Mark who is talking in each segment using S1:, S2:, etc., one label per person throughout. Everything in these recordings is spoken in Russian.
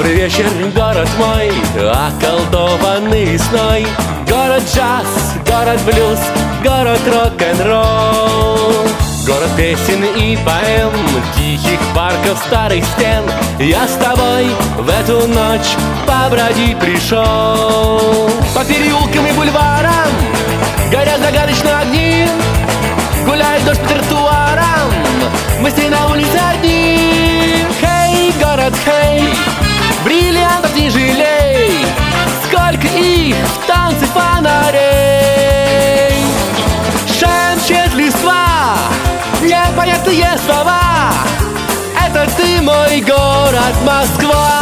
S1: Добрый вечер, город мой, околдованный весной. Город джаз, город блюз, город рок-н-ролл. Город песен и поэм, тихих парков, старых стен. Я с тобой в эту ночь побродить пришел. По переулкам и бульварам горят загадочные огни. Гуляет дождь по тротуарам, мы с ней на улице одни. Хей, город, хей, бриллиантов не жалей. Сколько их в танце фонарей. Шепчет листва непонятные слова. Это ты, мой город, Москва.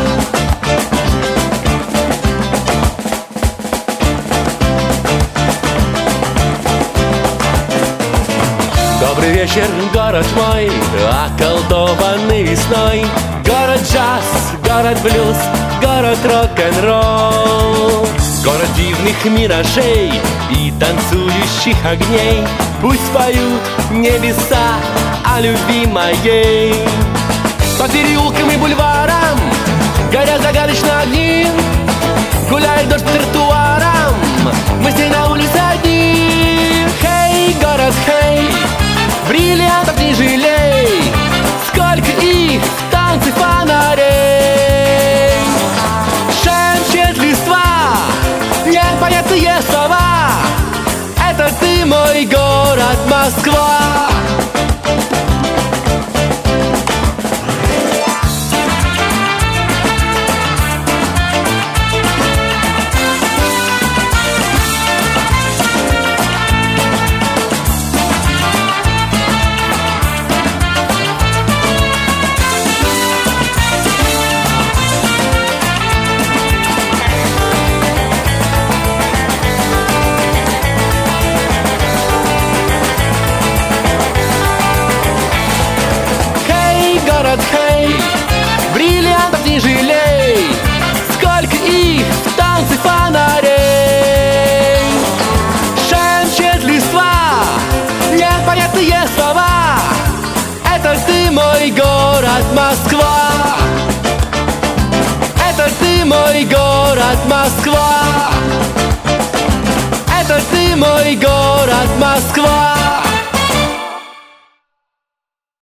S1: Добрый вечер, город мой, околдованный весной. Город джаз, город блюз, город рок-н-ролл. Город дивных миражей и танцующих огней. Пусть поют небеса о любви моей. По переулкам и бульварам горят загадочные огни. Гуляет дождь по тротуарам, мы с ней на улице одни. Хей, город, хей, бриллиантов не жалей. Сколько их в танце фонарей. Шепчет листва непонятные слова. Это ты, мой город, Москва. Хей, бриллиантов не жалей. Сколько их в танце фонарей. Шепчет листва непонятные слова. Это ты, мой город, Москва. Это ты, мой город, Москва. Это ты, мой город, Москва.